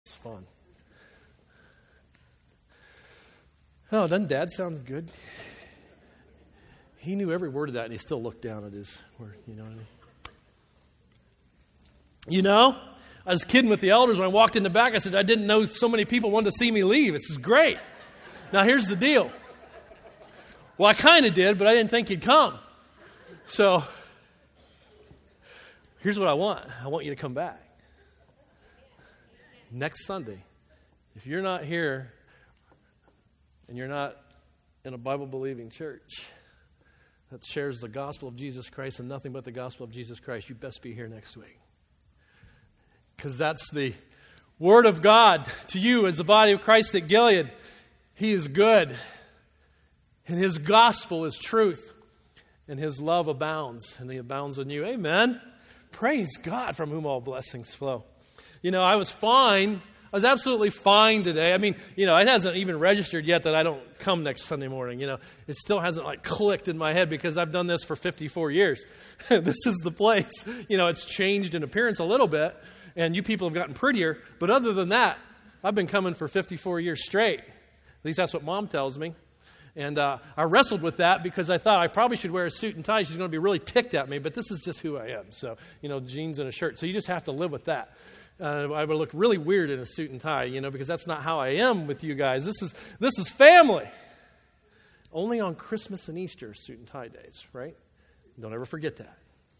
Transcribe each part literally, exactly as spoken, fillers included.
It's fun. Oh, doesn't Dad sound good? He knew every word of that, and he still looked down at his word. You know what I mean? You know, I was kidding with the elders when I walked in the back. I said, I didn't know so many people wanted to see me leave. This is great. Now, here's the deal. Well, I kind of did, but I didn't think you'd come. So, here's what I want. I want you to come back. Next Sunday. If you're not here and you're not in a Bible-believing church that shares the gospel of Jesus Christ and nothing but the gospel of Jesus Christ, you best be here next week. Because that's the word of God to you as the body of Christ at Gilead. He is good. And His gospel is truth. And His love abounds. And He abounds in you. Amen. Praise God, from whom all blessings flow. You know, I was fine. I was absolutely fine today. I mean, you know, it hasn't even registered yet that I don't come next Sunday morning. You know, it still hasn't like clicked in my head because I've done this for fifty-four years. This is the place. You know, it's changed in appearance a little bit, and you people have gotten prettier. But other than that, I've been coming for fifty-four years straight. At least that's what Mom tells me. And uh, I wrestled with that because I thought I probably should wear a suit and tie. She's going to be really ticked at me, but this is just who I am. So, you know, jeans and a shirt. So you just have to live with that. Uh, I would look really weird in a suit and tie, you know, because that's not how I am with you guys. This is this is family. Only on Christmas and Easter, suit and tie days, right? Don't ever forget that.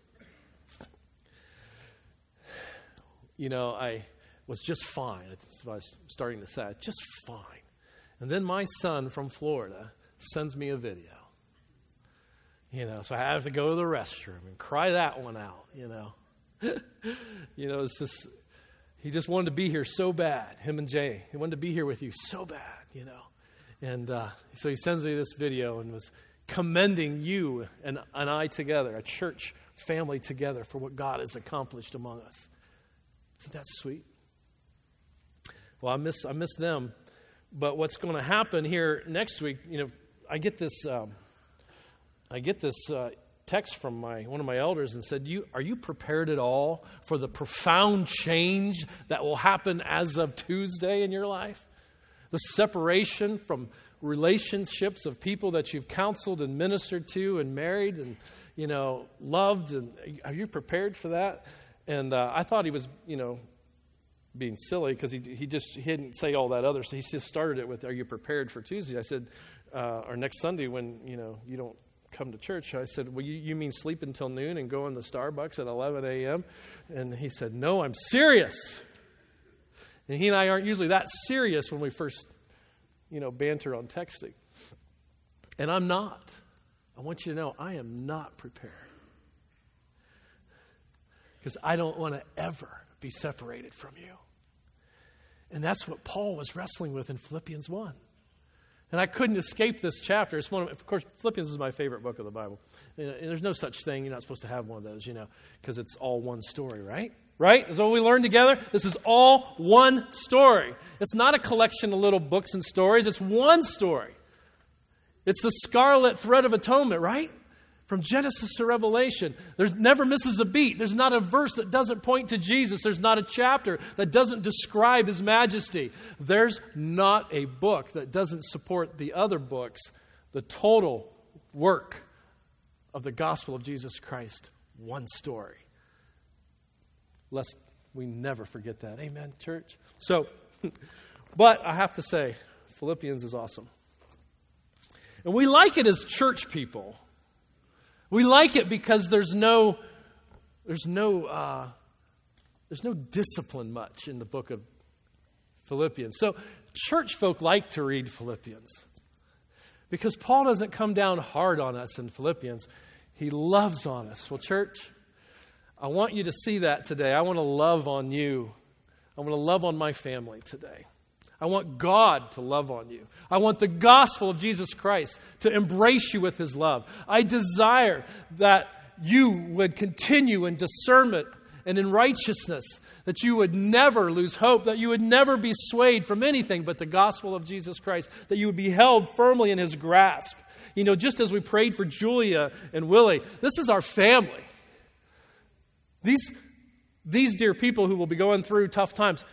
You know, I was just fine. That's what I was starting to say. Just fine. And then my son from Florida sends me a video. You know, so I have to go to the restroom and cry that one out, you know. You know, it's just... He just wanted to be here so bad, him and Jay. He wanted to be here with you so bad, you know. And uh, so he sends me this video and was commending you and, and I together, a church family together, for what God has accomplished among us. Isn't that sweet? Well, I miss I miss them. But what's going to happen here next week, you know, I get this, um, I get this uh text from my one of my elders and said, "You are you prepared at all for the profound change that will happen as of Tuesday in your life? The separation from relationships of people that you've counseled and ministered to and married and, you know, loved. And are you prepared for that?" And uh, I thought he was, you know, being silly because he he just he didn't say all that other. So he just started it with, "Are you prepared for Tuesday?" I said, uh, "Or next Sunday when, you know, you don't come to church." I said, "Well, you, you mean sleep until noon and go in the Starbucks at eleven a.m.? And he said, "No, I'm serious." And he and I aren't usually that serious when we first, you know, banter on texting. And I'm not. I want you to know I am not prepared. Because I don't want to ever be separated from you. And that's what Paul was wrestling with in Philippians one. And I couldn't escape this chapter. It's one of, of course, Philippians is my favorite book of the Bible. And there's no such thing. You're not supposed to have one of those, you know, because it's all one story, right? Right? Is that what we learned together? This is all one story. It's not a collection of little books and stories. It's one story. It's the scarlet thread of atonement, right? From Genesis to Revelation. There's never misses a beat. There's not a verse that doesn't point to Jesus. There's not a chapter that doesn't describe His majesty. There's not a book that doesn't support the other books. The total work of the gospel of Jesus Christ. One story. Lest we never forget that. Amen, church? So, but I have to say, Philippians is awesome. And we like it as church people. We like it because there's no, there's no, uh, there's no discipline much in the book of Philippians. So church folk like to read Philippians because Paul doesn't come down hard on us in Philippians. He loves on us. Well, church, I want you to see that today. I want to love on you. I want to love on my family today. I want God to love on you. I want the gospel of Jesus Christ to embrace you with His love. I desire that you would continue in discernment and in righteousness, that you would never lose hope, that you would never be swayed from anything but the gospel of Jesus Christ, that you would be held firmly in His grasp. You know, just as we prayed for Julia and Willie, this is our family. These, these dear people who will be going through tough times,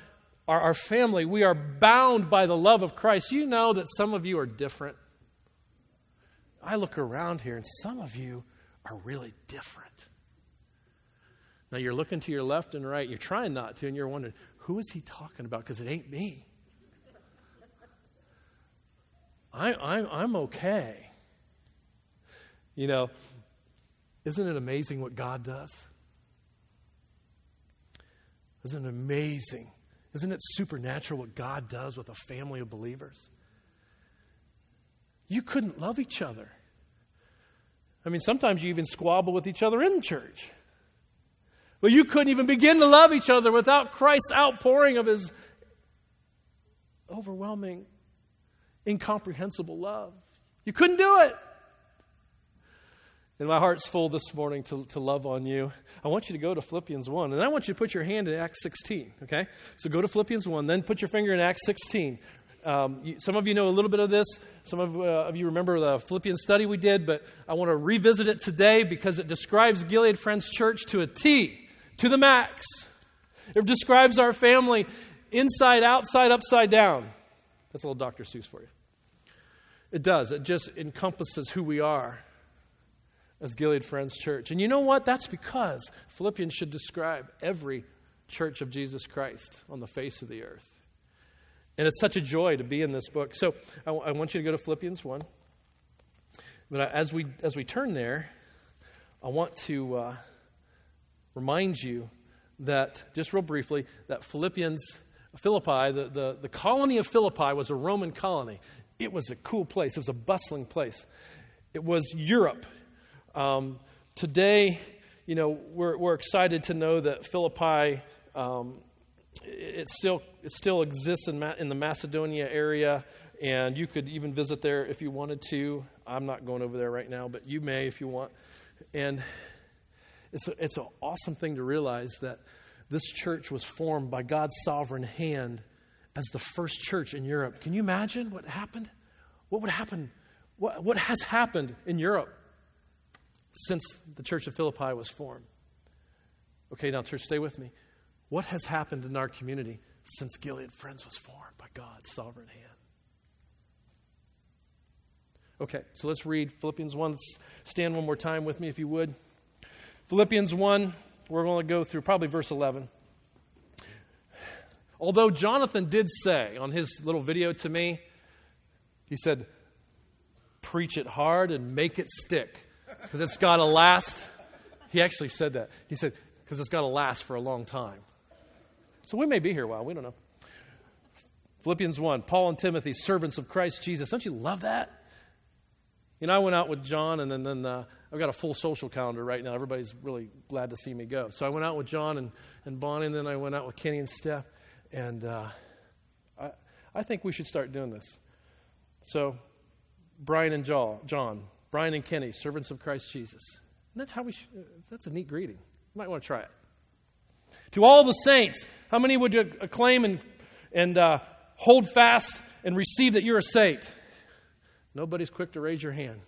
our, our family, we are bound by the love of Christ. You know that some of you are different. I look around here and some of you are really different. Now you're looking to your left and right. You're trying not to, and you're wondering, who is he talking about? Because it ain't me. I, I'm, I'm okay. You know, isn't it amazing what God does? Isn't it amazing? Isn't it supernatural what God does with a family of believers? You couldn't love each other. I mean, sometimes you even squabble with each other in church. But you couldn't even begin to love each other without Christ's outpouring of his overwhelming, incomprehensible love. You couldn't do it. And my heart's full this morning to, to love on you. I want you to go to Philippians one, and I want you to put your hand in Acts sixteen, okay? So go to Philippians one, then put your finger in Acts sixteen. Um, you, some of you know a little bit of this. Some of, uh, of you remember the Philippians study we did, but I want to revisit it today because it describes Gilead Friends Church to a T, to the max. It describes our family inside, outside, upside down. That's a little Doctor Seuss for you. It does. It just encompasses who we are as Gilead Friends Church. And you know what? That's because Philippians should describe every church of Jesus Christ on the face of the earth. And it's such a joy to be in this book. So I, I want you to go to Philippians one. But as we as we turn there, I want to uh, remind you that, just real briefly, that Philippians, Philippi, the, the, the colony of Philippi was a Roman colony. It was a cool place. It was a bustling place. It was Europe. Um, today, you know, we're, we're excited to know that Philippi, um, it still it still exists in, Ma- in the Macedonia area, and you could even visit there if you wanted to. I'm not going over there right now, but you may if you want. And it's a, it's an awesome thing to realize that this church was formed by God's sovereign hand as the first church in Europe. Can you imagine what happened? What would happen? What, what has happened in Europe since the church of Philippi was formed? Okay, now church, stay with me. What has happened in our community since Gilead Friends was formed by God's sovereign hand? Okay, so let's read Philippians one. Let's stand one more time with me if you would. Philippians one, we're going to go through probably verse eleven. Although Jonathan did say on his little video to me, he said, preach it hard and make it stick, because it's got to last. He actually said that. He said, because it's got to last for a long time. So we may be here a while. We don't know. Philippians one, Paul and Timothy, servants of Christ Jesus. Don't you love that? You know, I went out with John, and then, then uh, I've got a full social calendar right now. Everybody's really glad to see me go. So I went out with John and, and Bonnie, and then I went out with Kenny and Steph. And uh, I, I think we should start doing this. So Brian and John, Brian and Kenny, servants of Christ Jesus. And that's how we. Should, that's a neat greeting. You might want to try it. To all the saints, how many would acclaim and and uh, hold fast and receive that you're a saint? Nobody's quick to raise your hand.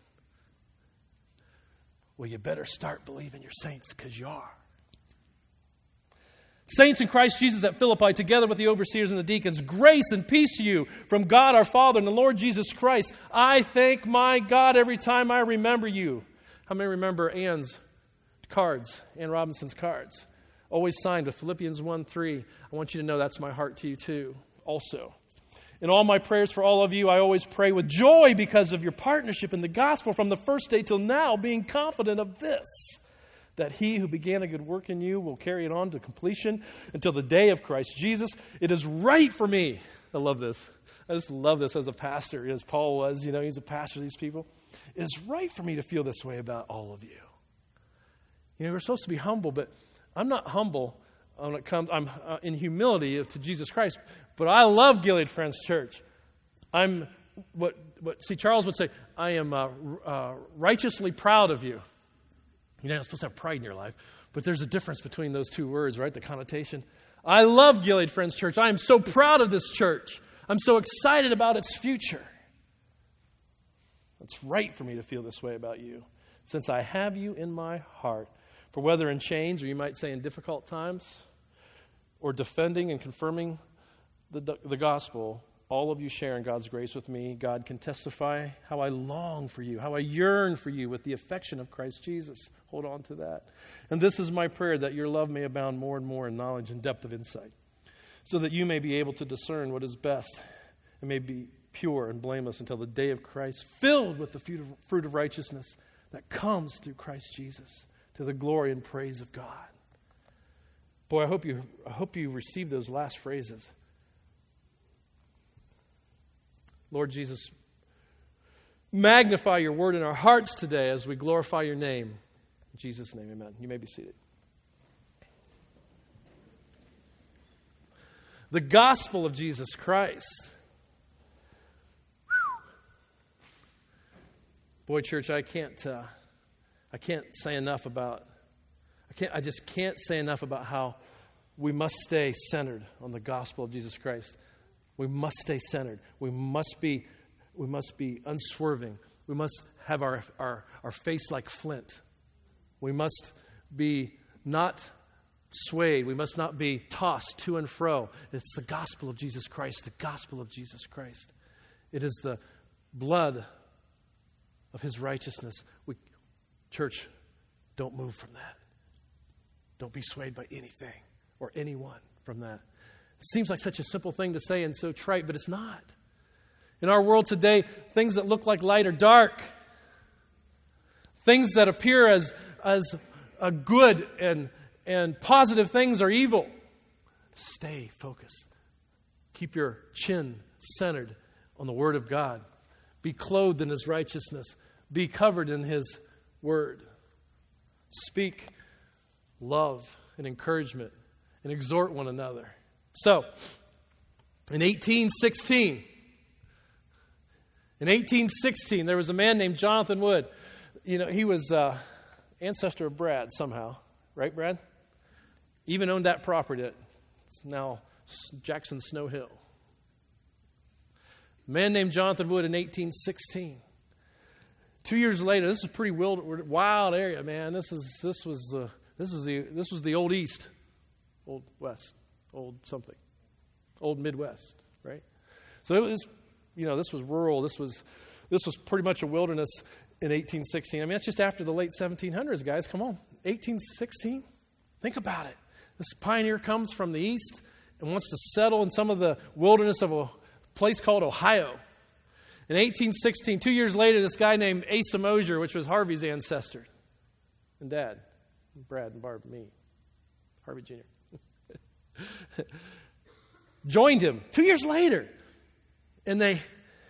Well, you better start believing you're saints, because you are. Saints in Christ Jesus at Philippi, together with the overseers and the deacons, grace and peace to you from God our Father and the Lord Jesus Christ. I thank my God every time I remember you. How many remember Ann's cards, Ann Robinson's cards? Always signed with Philippians one three. I want you to know that's my heart to you too, also. In all my prayers for all of you, I always pray with joy because of your partnership in the gospel from the first day till now, being confident of this, that he who began a good work in you will carry it on to completion until the day of Christ Jesus. It is right for me. I love this. I just love this as a pastor, as Paul was. You know, he's a pastor of these people. It is right for me to feel this way about all of you. You know, we're supposed to be humble, but I'm not humble when it comes. I'm uh, in humility to Jesus Christ. But I love Gilead Friends Church. I'm what what see Charles would say. I am uh, uh, righteously proud of you. You're not supposed to have pride in your life, but there's a difference between those two words, right? The connotation. I love Gilead Friends Church. I am so proud of this church. I'm so excited about its future. It's right for me to feel this way about you, since I have you in my heart. For whether in chains, or you might say in difficult times, or defending and confirming the, the gospel, all of you share in God's grace with me. God can testify how I long for you, how I yearn for you with the affection of Christ Jesus. Hold on to that. And this is my prayer, that your love may abound more and more in knowledge and depth of insight, so that you may be able to discern what is best and may be pure and blameless until the day of Christ, filled with the fruit of, fruit of righteousness that comes through Christ Jesus, to the glory and praise of God. Boy, I hope you, I hope you receive those last phrases. Lord Jesus, magnify your word in our hearts today as we glorify your name. In Jesus' name, amen. You may be seated. The gospel of Jesus Christ. Boy, church, I can't, uh, I can't say enough about, I can't, I just can't say enough about how we must stay centered on the gospel of Jesus Christ. We must stay centered. We must be, we must be unswerving. We must have our, our, our face like flint. We must be not swayed. We must not be tossed to and fro. It's the gospel of Jesus Christ, the gospel of Jesus Christ. It is the blood of his righteousness. We, church, don't move from that. Don't be swayed by anything or anyone from that. It seems like such a simple thing to say and so trite, but it's not. In our world today, things that look like light are dark. Things that appear as, as a good and, and positive things are evil. Stay focused. Keep your chin centered on the Word of God. Be clothed in his righteousness. Be covered in his word. Speak love and encouragement and exhort one another. So, in eighteen sixteen, in eighteen sixteen, there was a man named Jonathan Wood. You know, he was uh, ancestor of Brad somehow. Right, Brad? Even owned that property. It's now Jackson Snow Hill. A man named Jonathan Wood in eighteen sixteen. Two years later, this is a pretty wild, wild area, man. This is this was the this is the this was the old East, old West, old something, old Midwest, right? So it was, you know, this was rural. This was this was pretty much a wilderness in eighteen sixteen. I mean, that's just after the late seventeen hundreds, guys. Come on, eighteen sixteen. Think about it. This pioneer comes from the east and wants to settle in some of the wilderness of a place called Ohio. In eighteen sixteen, two years later, this guy named Asa Mosier, which was Harvey's ancestor, and Dad, and Brad and Barb, me, Harvey Junior, joined him two years later. And they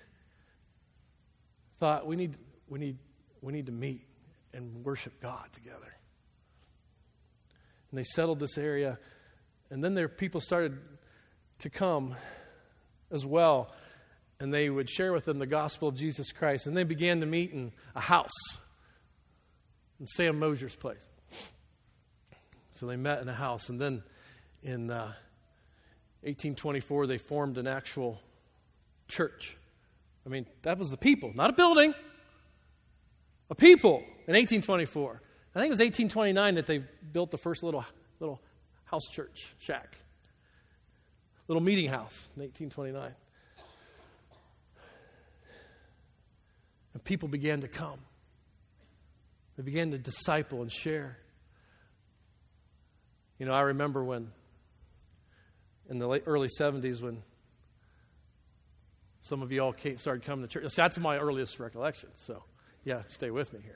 thought, we need, we need, we need to meet and worship God together. And they settled this area. And then their people started to come as well. And they would share with them the gospel of Jesus Christ. And they began to meet in a house in Sam Mosier's place. So they met in a house. And then in uh, eighteen twenty-four, they formed an actual church. I mean, that was the people, not a building. A people in eighteen twenty-four. I think it was eighteen twenty-nine that they built the first little little house church shack. Little meeting house in eighteen twenty-nine. And people began to come. They began to disciple and share. You know, I remember when, in the late, early seventies, when some of you all came, started coming to church. So that's my earliest recollection. So, yeah, stay with me here.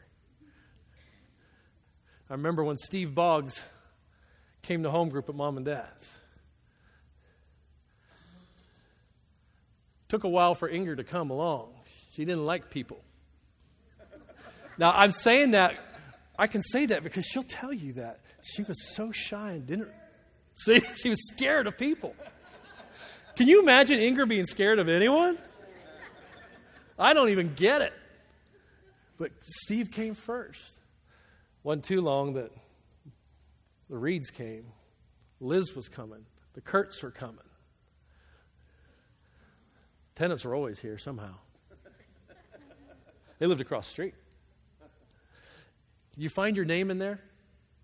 I remember when Steve Boggs came to home group at Mom and Dad's. Took a while for Inger to come along. She didn't like people. Now, I'm saying that, I can say that because she'll tell you that. She was so shy and didn't, see, she was scared of people. Can you imagine Inger being scared of anyone? I don't even get it. But Steve came first. Wasn't too long that the Reeds came. Liz was coming. The Kurtz were coming. Tenants were always here somehow. They lived across the street. You find your name in there?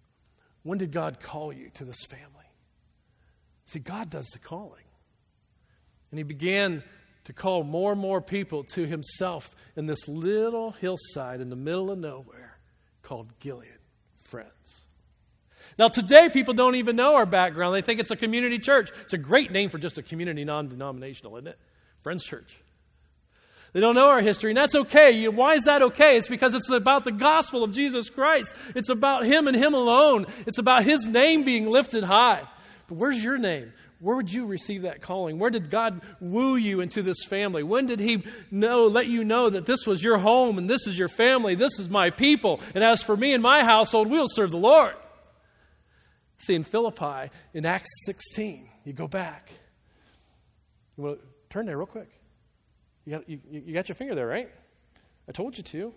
When did God call you to this family? See, God does the calling. And he began to call more and more people to himself in this little hillside in the middle of nowhere called Gilead, friends. Now today people don't even know our background. They think it's a community church. It's a great name for just a community non-denominational, isn't it? Friends Church. They don't know our history, and that's okay. Why is that okay? It's because it's about the gospel of Jesus Christ. It's about Him and Him alone. It's about His name being lifted high. But where's your name? Where would you receive that calling? Where did God woo you into this family? When did He know, let you know that this was your home and this is your family, this is my people, and as for me and my household, we'll serve the Lord? See, in Philippi, in Acts sixteen, you go back. You want to turn there real quick. You got, you, you got your finger there, right? I told you to.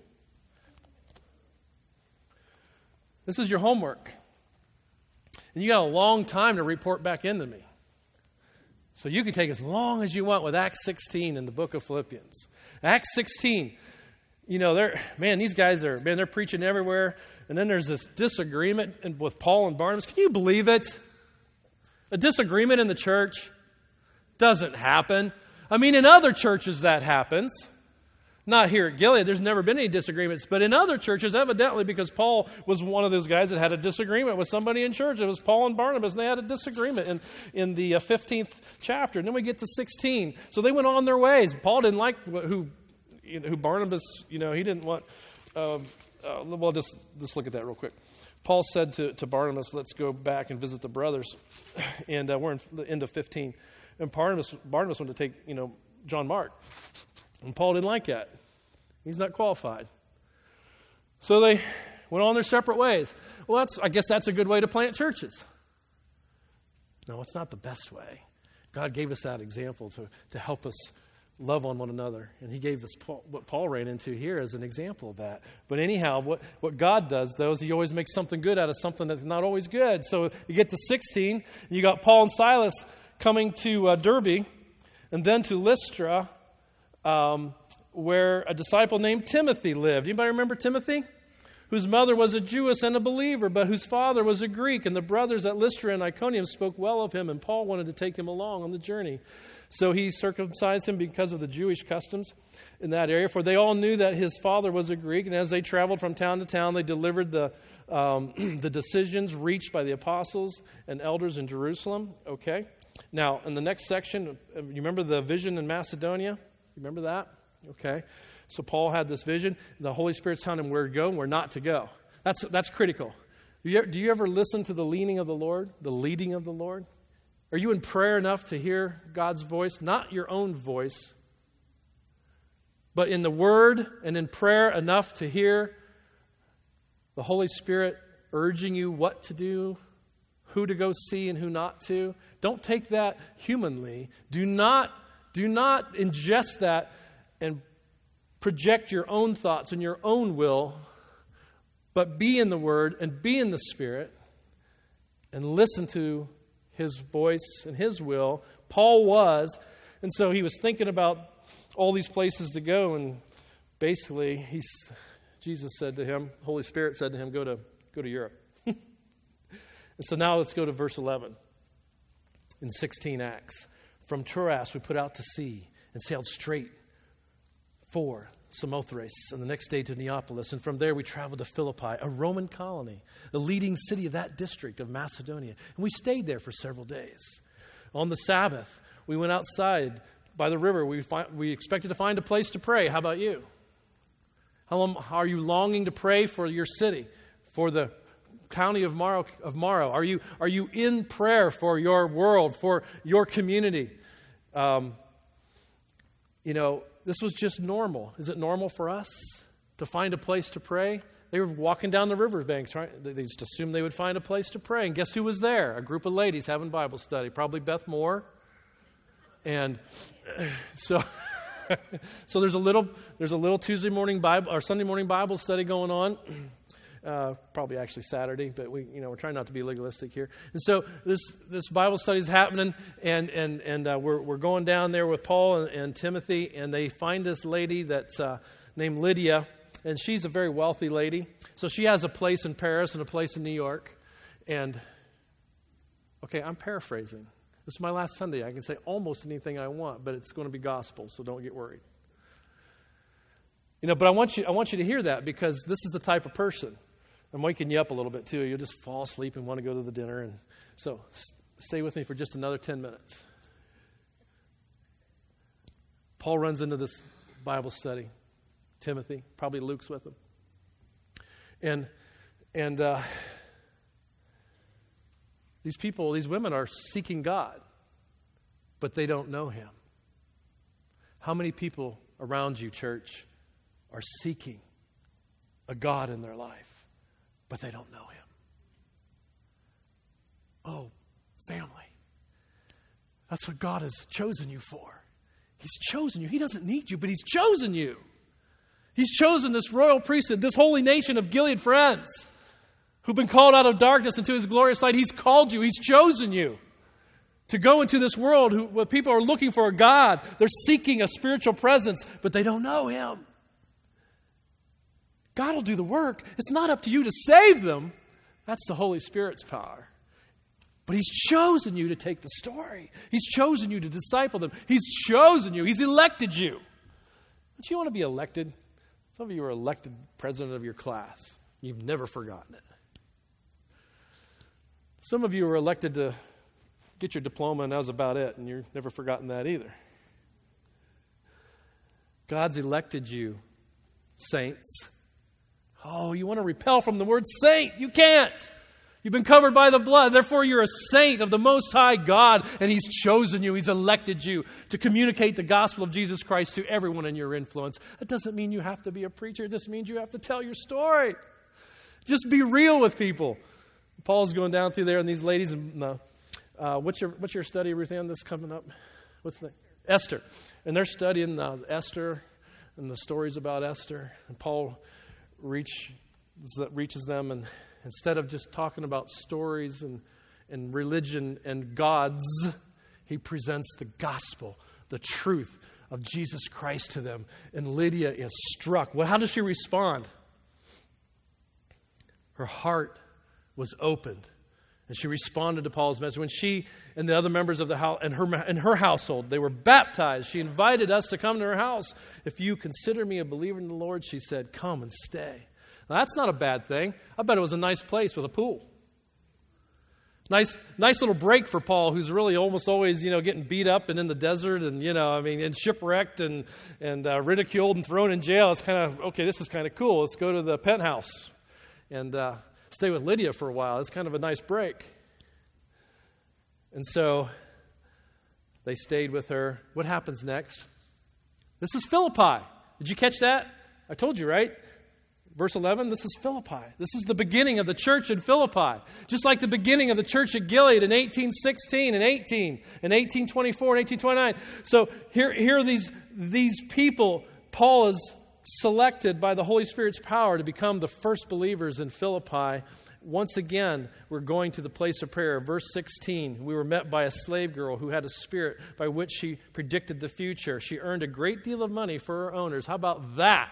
This is your homework. And you got a long time to report back into me. So you can take as long as you want with Acts sixteen in the book of Philippians. Acts sixteen, you know, they're, man, these guys are, man, they're preaching everywhere. And then there's this disagreement with Paul and Barnabas. Can you believe it? A disagreement in the church doesn't happen. I mean, in other churches that happens. Not here at Gilead. There's never been any disagreements. But in other churches, evidently, because Paul was one of those guys that had a disagreement with somebody in church. It was Paul and Barnabas, and they had a disagreement in, in the fifteenth chapter. And then we get to sixteen. So they went on their ways. Paul didn't like who, you know, who Barnabas, you know, he didn't want... Um, uh, well, just, just look at that real quick. Paul said to, to Barnabas, let's go back and visit the brothers. And uh, we're in the end of fifteen. And Barnabas, Barnabas wanted to take, you know, John Mark. And Paul didn't like that. He's not qualified. So they went on their separate ways. Well, that's, I guess that's a good way to plant churches. No, it's not the best way. God gave us that example to, to help us love on one another. And He gave us Paul, what Paul ran into here as an example of that. But anyhow, what, what God does, though, is He always makes something good out of something that's not always good. So you get to sixteen, and you got Paul and Silas coming to uh, Derbe, and then to Lystra, um, where a disciple named Timothy lived. Anybody remember Timothy? Whose mother was a Jewess and a believer, but whose father was a Greek. And the brothers at Lystra and Iconium spoke well of him, and Paul wanted to take him along on the journey. So he circumcised him because of the Jewish customs in that area, for they all knew that his father was a Greek. And as they traveled from town to town, they delivered the um, the decisions reached by the apostles and elders in Jerusalem. Okay. Now, in the next section, you remember the vision in Macedonia? You remember that? Okay. So Paul had this vision. The Holy Spirit's telling him where to go and where not to go. That's that's critical. Do you, do you ever listen to the leading of the Lord, the leading of the Lord? Are you in prayer enough to hear God's voice? Not your own voice, but in the Word and in prayer enough to hear the Holy Spirit urging you what to do, who to go see and who not to. Don't take that humanly. Do not, do not ingest that and project your own thoughts and your own will, but be in the Word and be in the Spirit and listen to His voice and His will. Paul was, and so he was thinking about all these places to go, and basically he's, Jesus said to him, Holy Spirit said to him, go to, go to Europe. And so now let's go to verse eleven in sixteen Acts. From Troas we put out to sea and sailed straight for Samothrace, and the next day to Neapolis. And from there we traveled to Philippi, a Roman colony, the leading city of that district of Macedonia. And we stayed there for several days. On the Sabbath, we went outside by the river. We, find, we expected to find a place to pray. How about you? How long, are you longing to pray for your city, for the county of Morrow? Of Morrow? Are you, are you in prayer for your world, for your community? Um, you know, this was just normal. Is it normal for us to find a place to pray? They were walking down the riverbanks, right? They just assumed they would find a place to pray. And guess who was there? A group of ladies having Bible study. Probably Beth Moore. And so, so there's a little there's a little Tuesday morning Bible or Sunday morning Bible study going on. Uh, probably actually Saturday, but we, you know, we're trying not to be legalistic here. And so this this Bible study is happening, and and and uh, we're we're going down there with Paul and, and Timothy, and they find this lady that's uh, named Lydia, and she's a very wealthy lady. So she has a place in Paris and a place in New York, and okay, I'm paraphrasing, This is my last Sunday. I can say almost anything I want, but it's going to be gospel, so don't get worried. You know, but I want you I want you to hear that, because this is the type of person. I'm waking you up a little bit too. You'll just fall asleep and want to go to the dinner. And so s- stay with me for just another ten minutes. Paul runs into this Bible study. Timothy, probably Luke's with him. And and uh, these people, these women are seeking God, but they don't know him. How many people around you, church, are seeking a God in their life, but they don't know him? Oh, family. That's what God has chosen you for. He's chosen you. He doesn't need you, but he's chosen you. He's chosen this royal priesthood, this holy nation of Gilead friends who've been called out of darkness into his glorious light. He's called you. He's chosen you to go into this world who, where people are looking for a God. They're seeking a spiritual presence, but they don't know him. God will do the work. It's not up to you to save them. That's the Holy Spirit's power. But he's chosen you to take the story. He's chosen you to disciple them. He's chosen you. He's elected you. Don't you want to be elected? Some of you are elected president of your class. You've never forgotten it. Some of you are elected to get your diploma, and that was about it, and you've never forgotten that either. God's elected you, saints. Oh, you want to repel from the word saint? You can't. You've been covered by the blood. Therefore, you're a saint of the Most High God, and he's chosen you. He's elected you to communicate the gospel of Jesus Christ to everyone in your influence. That doesn't mean you have to be a preacher. It just means you have to tell your story. Just be real with people. Paul's going down through there, and these ladies, and uh, uh, what's your what's your study, Ruth Ann, that's coming up? What's the Esther. And they're studying uh, Esther and the stories about Esther. And Paul reach, reaches them, and instead of just talking about stories and, and religion and gods, he presents the gospel, the truth of Jesus Christ to them. And Lydia is struck. Well, how does she respond? Her heart was opened, and she responded to Paul's message. When she and the other members of the house and her and her household, they were baptized, she invited us to come to her house. If you consider me a believer in the Lord, she said, come and stay. Now, that's not a bad thing. I bet it was a nice place with a pool. Nice, nice little break for Paul, who's really almost always, you know, getting beat up and in the desert, and you know, I mean, and shipwrecked and and uh, ridiculed and thrown in jail. It's kind of okay. This is kind of cool. Let's go to the penthouse and uh, stay with Lydia for a while. It's kind of a nice break. And so they stayed with her. What happens next? This is Philippi. Did you catch that? I told you, right? Verse eleven, this is Philippi. This is the beginning of the church in Philippi. Just like the beginning of the church at Gilead in eighteen sixteen and eighteen and eighteen twenty-four and eighteen twenty-nine. So here, here are these, these people. Paul is selected by the Holy Spirit's power to become the first believers in Philippi. Once again, we're going to the place of prayer. Verse sixteen, we were met by a slave girl who had a spirit by which she predicted the future. She earned a great deal of money for her owners. How about that?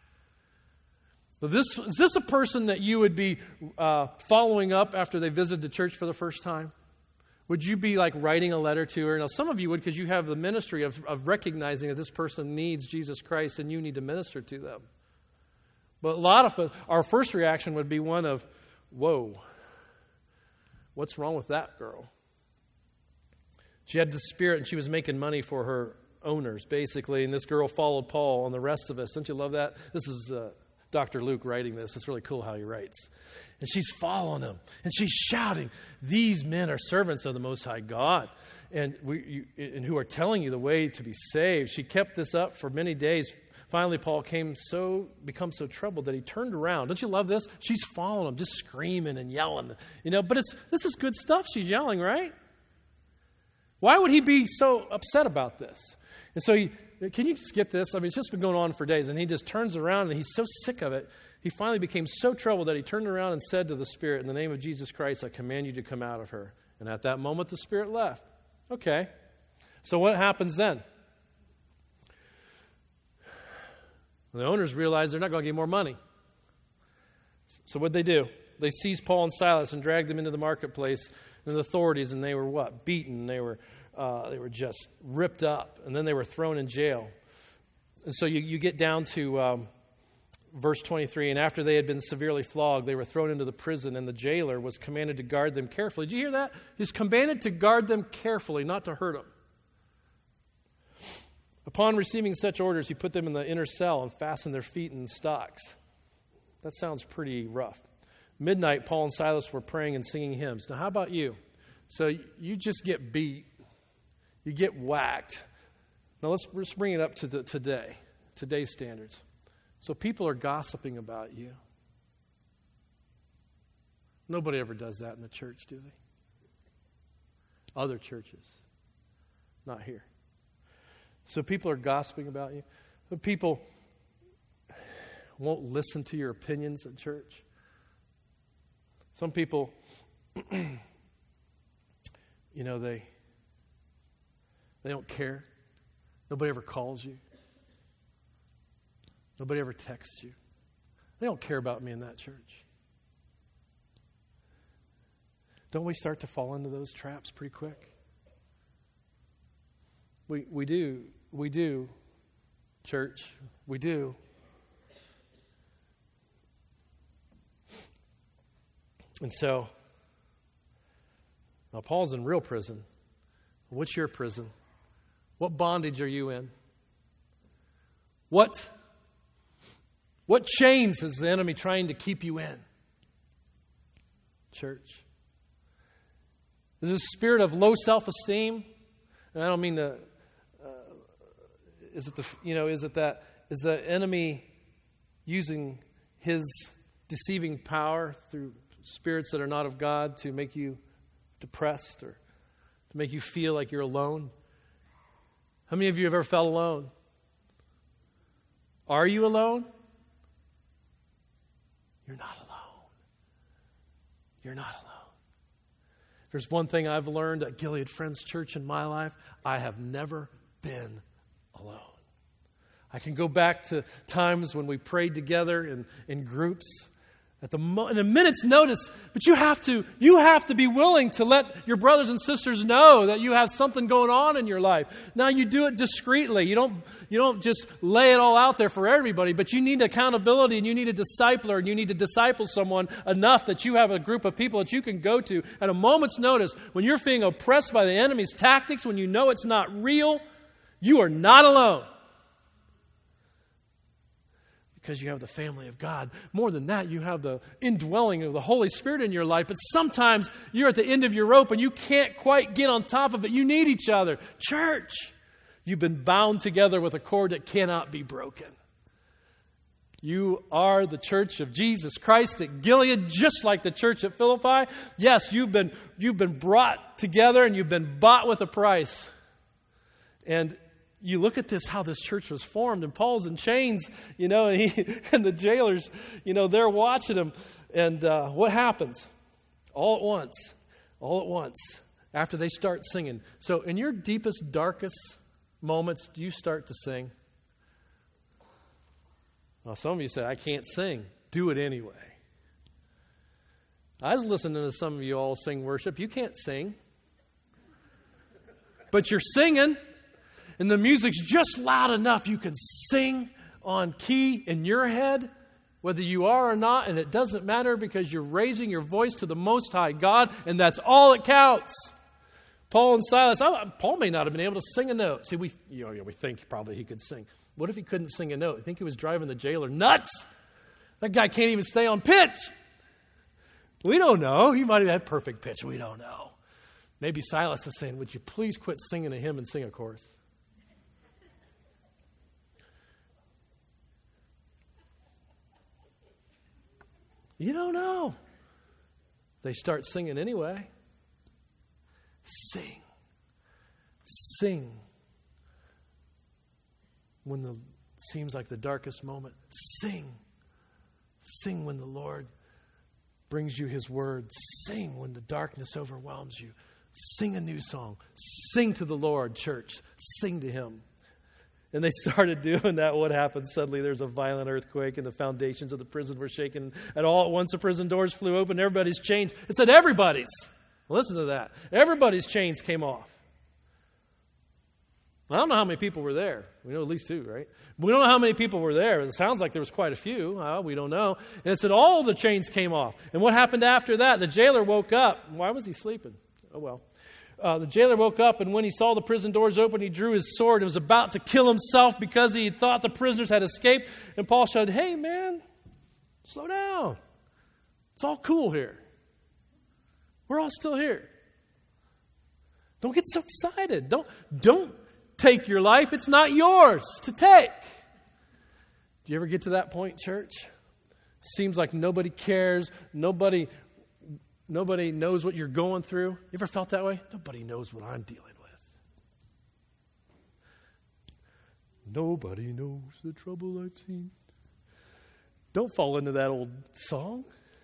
This, is this a person that you would be uh, following up after they visited the church for the first time? Would you be like writing a letter to her? Now, some of you would, because you have the ministry of, of recognizing that this person needs Jesus Christ and you need to minister to them. But a lot of us, our first reaction would be one of, whoa, what's wrong with that girl? She had the spirit and she was making money for her owners, basically, and this girl followed Paul and the rest of us. Don't you love that? This is Uh, Doctor Luke writing this. It's really cool how he writes. And she's following him. And she's shouting, these men are servants of the Most High God, and, we, you, and who are telling you the way to be saved. She kept this up for many days. Finally, Paul came so, become so troubled that he turned around. Don't you love this? She's following him, just screaming and yelling. You know, but it's this is good stuff she's yelling, right? Why would he be so upset about this? And so he... Can you just get this? I mean, it's just been going on for days. And he just turns around and he's so sick of it. He finally became so troubled that he turned around and said to the Spirit, in the name of Jesus Christ, I command you to come out of her. And at that moment, the Spirit left. Okay. So what happens then? The owners realize they're not going to get more money. So what'd they do? They seized Paul and Silas and dragged them into the marketplace and the authorities, and they were what? Beaten. They were uh, they were just ripped up, and then they were thrown in jail. And so you, you get down to um, verse twenty-three, and after they had been severely flogged, they were thrown into the prison, and the jailer was commanded to guard them carefully. Did you hear that? He was commanded to guard them carefully, not to hurt them. Upon receiving such orders, he put them in the inner cell and fastened their feet in stocks. That sounds pretty rough. Midnight, Paul and Silas were praying and singing hymns. Now, how about you? So you just get beat. You get whacked. Now, let's, let's bring it up to the, today, today's standards. So people are gossiping about you. Nobody ever does that in the church, do they? Other churches. Not here. So people are gossiping about you. People won't listen to your opinions at church. Some people, you know, they they don't care. Nobody ever calls you. Nobody ever texts you. They don't care about me in that church. Don't we start to fall into those traps pretty quick? We we do. We do, church. We do. And so, now Paul's in real prison. What's your prison? What bondage are you in? What, what chains is the enemy trying to keep you in? Church. Is it a spirit of low self-esteem? And I don't mean to... Is it the you know? Is it that is the enemy using his deceiving power through spirits that are not of God to make you depressed or to make you feel like you're alone? How many of you have ever felt alone? Are you alone? You're not alone. You're not alone. If there's one thing I've learned at Gilead Friends Church in my life, I have never been alone. I can go back to times when we prayed together in, in groups at the mo- in a minute's notice, but you have to you have to be willing to let your brothers and sisters know that you have something going on in your life. Now you do it discreetly. You don't you don't just lay it all out there for everybody, but you need accountability and you need a discipler and you need to disciple someone enough that you have a group of people that you can go to at a moment's notice when you're being oppressed by the enemy's tactics, when you know it's not real. You are not alone. Because you have the family of God. More than that, you have the indwelling of the Holy Spirit in your life. But sometimes you're at the end of your rope and you can't quite get on top of it. You need each other. Church, you've been bound together with a cord that cannot be broken. You are the church of Jesus Christ at Gilead, just like the church at Philippi. Yes, you've been, you've been brought together and you've been bought with a price. And you look at this, how this church was formed, and Paul's in chains, you know, and, he, and the jailers, you know, they're watching him. And uh, what happens? All at once, all at once, after they start singing. So in your deepest, darkest moments, do you start to sing? Well, some of you say, I can't sing. Do it anyway. I was listening to some of you all sing worship. You can't sing. But you're singing. And the music's just loud enough you can sing on key in your head, whether you are or not, and it doesn't matter because you're raising your voice to the Most High God, and that's all that counts. Paul and Silas, I, Paul may not have been able to sing a note. See, we you know we think probably he could sing. What if he couldn't sing a note? I think he was driving the jailer nuts. That guy can't even stay on pitch. We don't know. He might have had perfect pitch. We don't know. Maybe Silas is saying, would you please quit singing a hymn and sing a chorus? You don't know. They start singing anyway. Sing. Sing. When the seems like the darkest moment, sing. Sing when the Lord brings you His word. Sing when the darkness overwhelms you. Sing a new song. Sing to the Lord, church. Sing to Him. And they started doing that. What happened? Suddenly there's a violent earthquake and the foundations of the prison were shaken. And all at once the prison doors flew open. Everybody's chained. It said everybody's. Listen to that. Everybody's chains came off. I don't know how many people were there. We know at least two, right? We don't know how many people were there. It sounds like there was quite a few. Well, we don't know. And it said all the chains came off. And what happened after that? The jailer woke up. Why was he sleeping? Oh, well. Uh, the jailer woke up, and when he saw the prison doors open, he drew his sword and was about to kill himself because he thought the prisoners had escaped. And Paul said, hey, man, slow down. It's all cool here. We're all still here. Don't get so excited. Don't, don't take your life. It's not yours to take. Do you ever get to that point, church? Seems like nobody cares. Nobody, nobody knows what you're going through. You ever felt that way? Nobody knows what I'm dealing with. Nobody knows the trouble I've seen. Don't fall into that old song.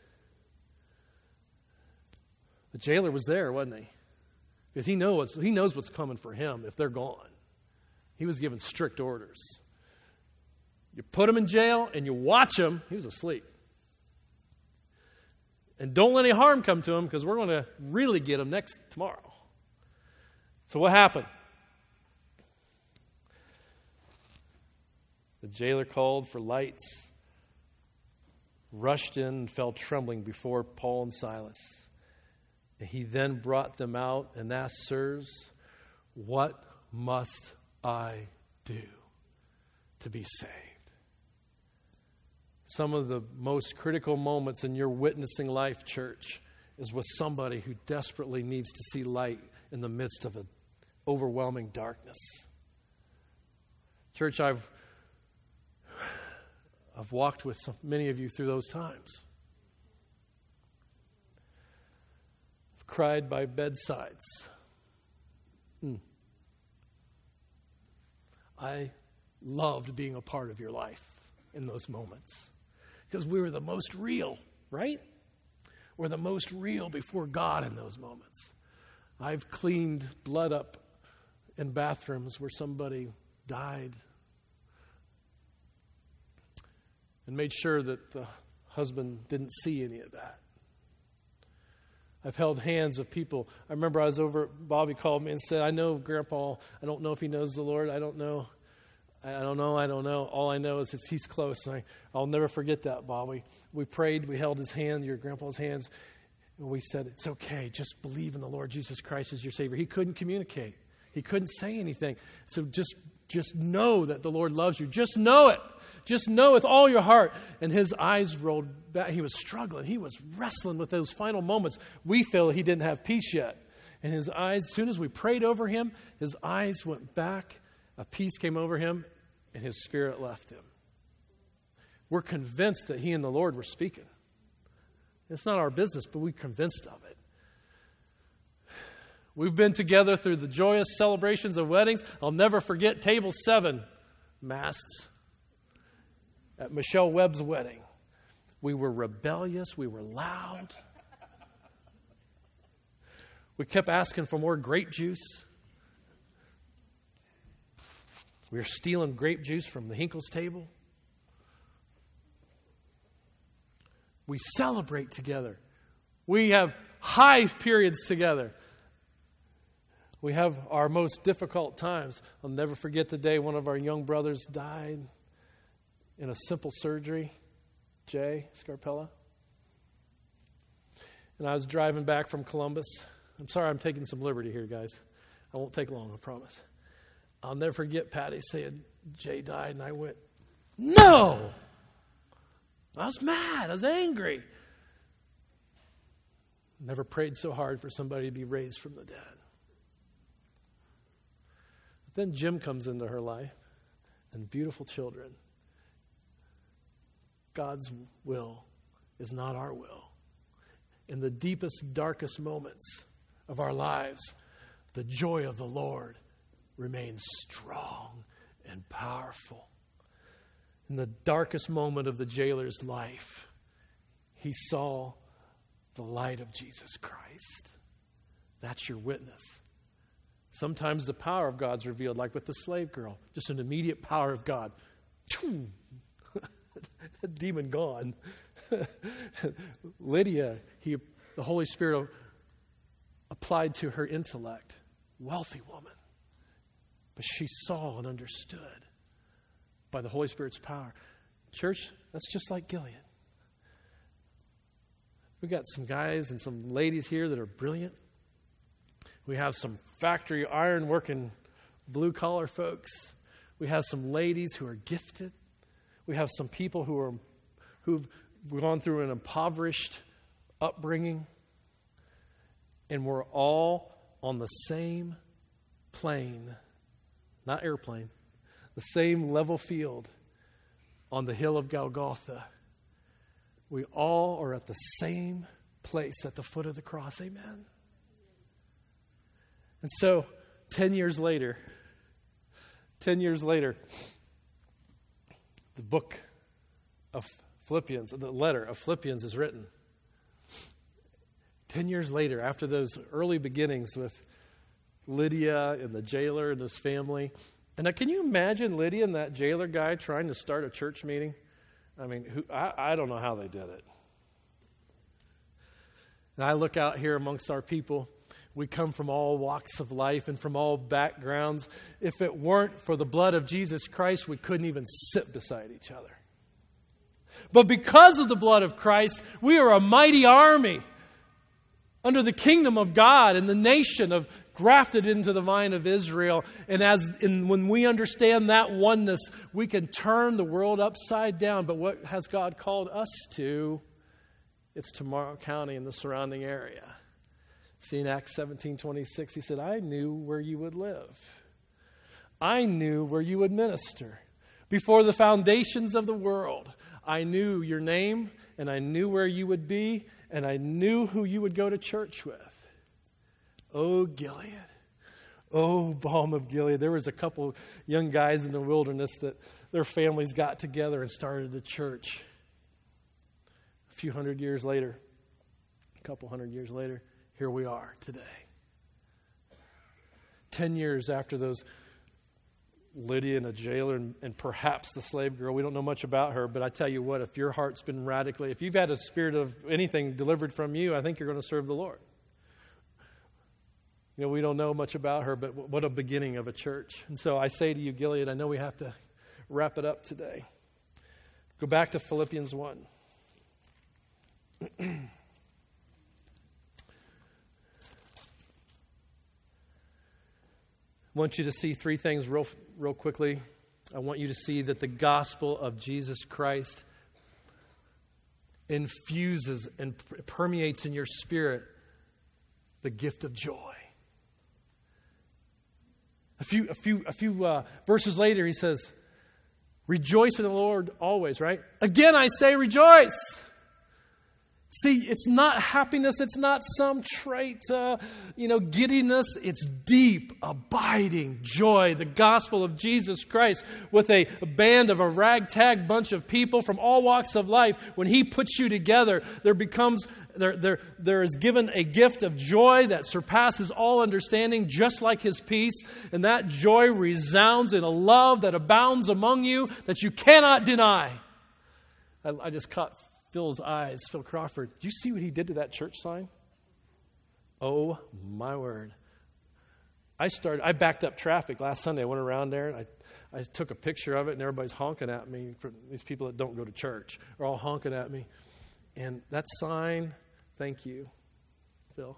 The jailer was there, wasn't he? Because he knows, he knows what's coming for him if they're gone. He was given strict orders. You put him in jail and you watch him. He was asleep. And don't let any harm come to him because we're going to really get him next tomorrow. So what happened? The jailer called for lights, rushed in and fell trembling before Paul and Silas. He then brought them out and asked, sirs, what must I do to be saved? Some of the most critical moments in your witnessing life, church, is with somebody who desperately needs to see light in the midst of an overwhelming darkness. Church, I've I've walked with some, many of you through those times. Cried by bedsides. Hmm. I loved being a part of your life in those moments because we were the most real, right? We're the most real before God in those moments. I've cleaned blood up in bathrooms where somebody died and made sure that the husband didn't see any of that. I've held hands of people. I remember I was over, Bobby called me and said, I know Grandpa, I don't know if he knows the Lord. I don't know. I don't know. I don't know. All I know is that he's close. And I, I'll never forget that, Bobby. We prayed. We held his hand, your grandpa's hands. And we said, it's okay. Just believe in the Lord Jesus Christ as your Savior. He couldn't communicate. He couldn't say anything. So just, just know that the Lord loves you. Just know it. Just know with all your heart. And his eyes rolled back. He was struggling. He was wrestling with those final moments. We feel he didn't have peace yet. And his eyes, as soon as we prayed over him, his eyes went back. A peace came over him, and his spirit left him. We're convinced that he and the Lord were speaking. It's not our business, but we're convinced of it. We've been together through the joyous celebrations of weddings. I'll never forget table seven masts at Michelle Webb's wedding. We were rebellious. We were loud. We kept asking for more grape juice. We were stealing grape juice from the Hinkles table. We celebrate together. We have high periods together. We have our most difficult times. I'll never forget the day one of our young brothers died in a simple surgery, Jay Scarpella. And I was driving back from Columbus. I'm sorry I'm taking some liberty here, guys. I won't take long, I promise. I'll never forget Patty saying Jay died, and I went, no! I was mad. I was angry. Never prayed so hard for somebody to be raised from the dead. But then Jim comes into her life and beautiful children. God's will is not our will. In the deepest, darkest moments of our lives, the joy of the Lord remains strong and powerful. In the darkest moment of the jailer's life, he saw the light of Jesus Christ. That's your witness. Sometimes the power of God's revealed, like with the slave girl, just an immediate power of God. Demon gone. Lydia, he, the Holy Spirit applied to her intellect. Wealthy woman. But she saw and understood by the Holy Spirit's power. Church, that's just like Gilead. We've got some guys and some ladies here that are brilliant. We have some factory iron working blue collar folks. We have some ladies who are gifted. We have some people who are who've gone through an impoverished upbringing. And we're all on the same plane, not airplane, the same level field on the hill of Golgotha. We all are at the same place at the foot of the cross. Amen. And so, ten years later, ten years later, the book of Philippians, the letter of Philippians is written. Ten years later, after those early beginnings with Lydia and the jailer and his family. And now, can you imagine Lydia and that jailer guy trying to start a church meeting? I mean, who, I, I don't know how they did it. And I look out here amongst our people. We come from all walks of life and from all backgrounds. If it weren't for the blood of Jesus Christ, we couldn't even sit beside each other. But because of the blood of Christ, we are a mighty army under the kingdom of God and the nation of grafted into the vine of Israel. And as in, when we understand that oneness, we can turn the world upside down. But what has God called us to? It's to Morrow County and the surrounding area. See, in Acts seventeen twenty-six, he said, I knew where you would live. I knew where you would minister. Before the foundations of the world, I knew your name, and I knew where you would be, and I knew who you would go to church with. Oh, Gilead. Oh, balm of Gilead. There was a couple young guys in the wilderness that their families got together and started a church. A few hundred years later, a couple hundred years later, here we are today. Ten years after those Lydia and a jailer and, and perhaps the slave girl. We don't know much about her, but I tell you what, if your heart's been radically, if you've had a spirit of anything delivered from you, I think you're going to serve the Lord. You know, we don't know much about her, but what a beginning of a church. And so I say to you, Gilead, I know we have to wrap it up today. Go back to Philippians one. I want you to see three things real, real quickly. I want you to see that the gospel of Jesus Christ infuses and permeates in your spirit the gift of joy. A few, a few, a few uh, verses later, he says, rejoice in the Lord always, right? Again, I say rejoice. See, it's not happiness. It's not some trait, uh, you know, giddiness. It's deep, abiding joy. The gospel of Jesus Christ with a band of a ragtag bunch of people from all walks of life. When he puts you together, there becomes, there, there, there is given a gift of joy that surpasses all understanding, just like his peace. And that joy resounds in a love that abounds among you that you cannot deny. I, I just caught Phil's eyes, Phil Crawford. Did you see what he did to that church sign? Oh, my word. I started, I backed up traffic last Sunday. I went around there and I, I took a picture of it and everybody's honking at me. For these people that don't go to church are all honking at me. And that sign, thank you, Phil.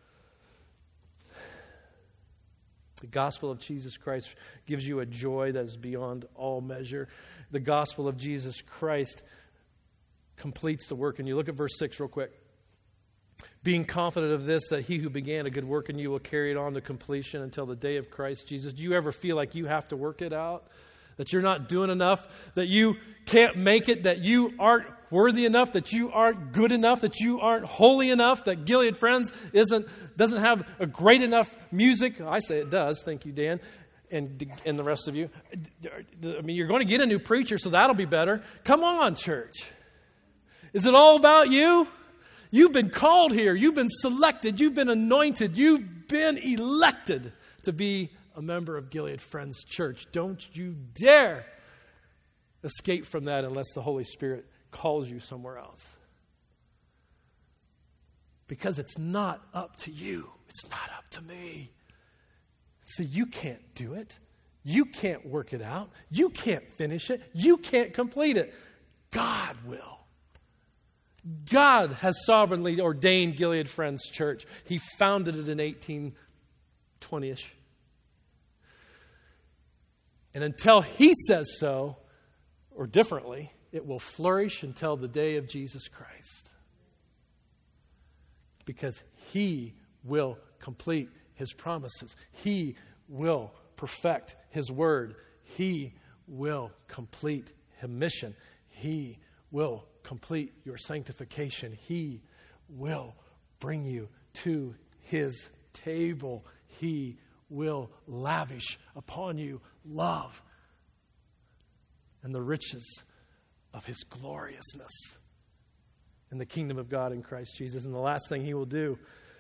The gospel of Jesus Christ gives you a joy that is beyond all measure. The gospel of Jesus Christ completes the work. And you look at verse six real quick. Being confident of this, that he who began a good work in you will carry it on to completion until the day of Christ Jesus. Do you ever feel like you have to work it out? That you're not doing enough? That you can't make it? That you aren't worthy enough? That you aren't good enough? That you aren't holy enough? That Gilead Friends isn't doesn't have a great enough music? I say it does. Thank you, Dan. And, and the rest of you. I mean, you're going to get a new preacher, so that'll be better. Come on, church. Is it all about you? You've been called here. You've been selected. You've been anointed. You've been elected to be a member of Gilead Friends Church. Don't you dare escape from that unless the Holy Spirit calls you somewhere else. Because it's not up to you. It's not up to me. See, you can't do it. You can't work it out. You can't finish it. You can't complete it. God will. God has sovereignly ordained Gilead Friends Church. He founded it in eighteen twenty-ish. And until He says so, or differently, it will flourish until the day of Jesus Christ. Because He will complete His promises. He will perfect His word. He will complete His mission. He will complete your sanctification. He will bring you to His table. He will lavish upon you love and the riches of His gloriousness in the kingdom of God in Christ Jesus. And the last thing He will do,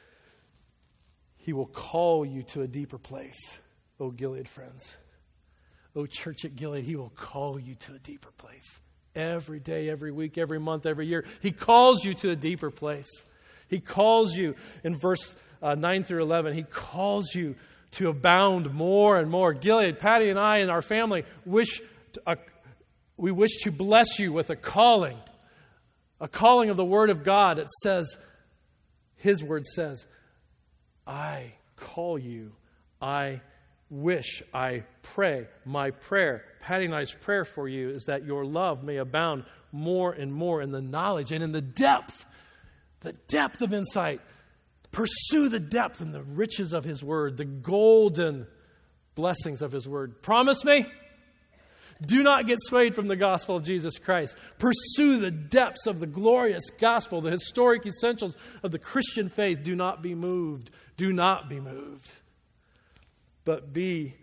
He will call you to a deeper place, O Gilead friends. O church at Gilead, He will call you to a deeper place. Every day, every week, every month, every year. He calls you to a deeper place. He calls you in verse uh, nine through eleven. He calls you to abound more and more. Gilead, Patty and I and our family wish to, uh, we wish to bless you with a calling. A calling of the Word of God. It says, His Word says, I call you. I wish, I pray. My prayer, Patty and I's prayer for you is that your love may abound more and more in the knowledge and in the depth, the depth of insight. Pursue the depth and the riches of His Word, the golden blessings of His Word. Promise me? Do not get swayed from the gospel of Jesus Christ. Pursue the depths of the glorious gospel, the historic essentials of the Christian faith. Do not be moved. Do not be moved. But be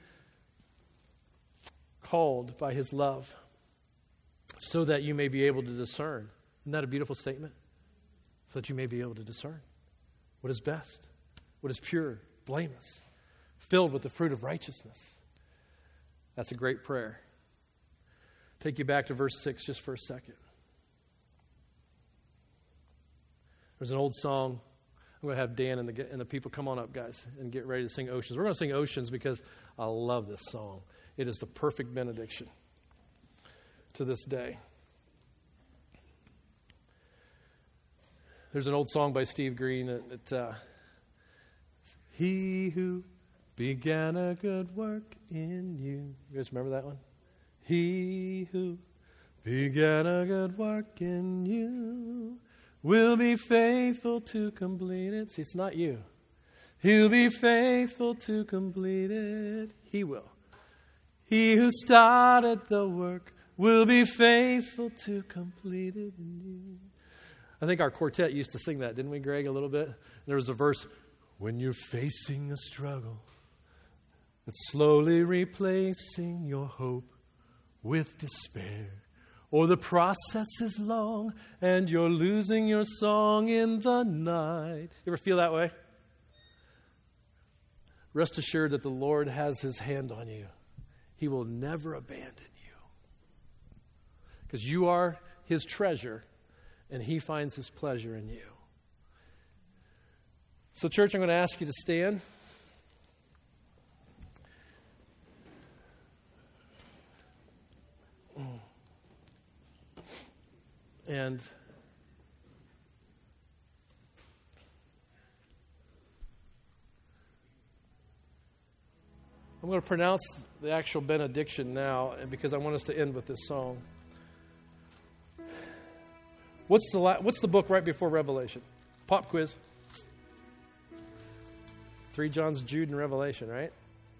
called by His love so that you may be able to discern. Isn't that a beautiful statement? So that you may be able to discern what is best, what is pure, blameless, filled with the fruit of righteousness. That's a great prayer. Take you back to verse six just for a second. There's an old song. I'm going to have Dan and the, and the people come on up, guys, and get ready to sing Oceans. We're going to sing Oceans because I love this song. It is the perfect benediction to this day. There's an old song by Steve Green that, that uh, He who began a good work in you. You guys remember that one? He who began a good work in you will be faithful to complete it. See, it's not you. He'll be faithful to complete it. He will. He who started the work will be faithful to complete it in you. I think our quartet used to sing that, didn't we, Greg, a little bit? There was a verse, when you're facing a struggle that's slowly replacing your hope with despair, or the process is long and you're losing your song in the night. You ever feel that way? Rest assured that the Lord has His hand on you. He will never abandon you. Because you are His treasure and He finds His pleasure in you. So, church, I'm going to ask you to stand. And I'm going to pronounce the actual benediction now because I want us to end with this song. What's the la- what's the book right before Revelation? Pop quiz. Three Johns, Jude, and Revelation, right?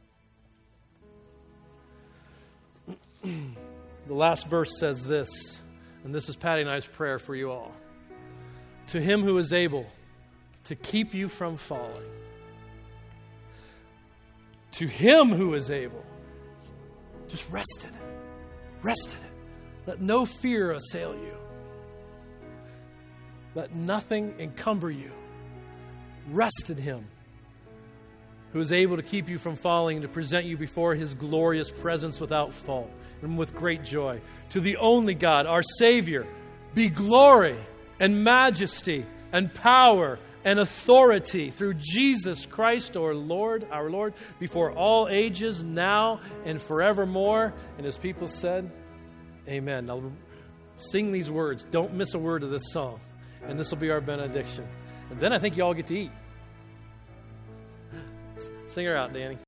The last verse says this, and this is Patty and I's prayer for you all. To Him who is able to keep you from falling. To Him who is able. Just rest in it. Rest in it. Let no fear assail you. Let nothing encumber you. Rest in Him who is able to keep you from falling and to present you before His glorious presence without fault and with great joy. To the only God, our Savior, be glory and majesty and power and authority through Jesus Christ, our Lord, our Lord, before all ages, now and forevermore. And His people said, amen. Now sing these words. Don't miss a word of this song. And this will be our benediction. And then I think you all get to eat. Sing her out, Danny.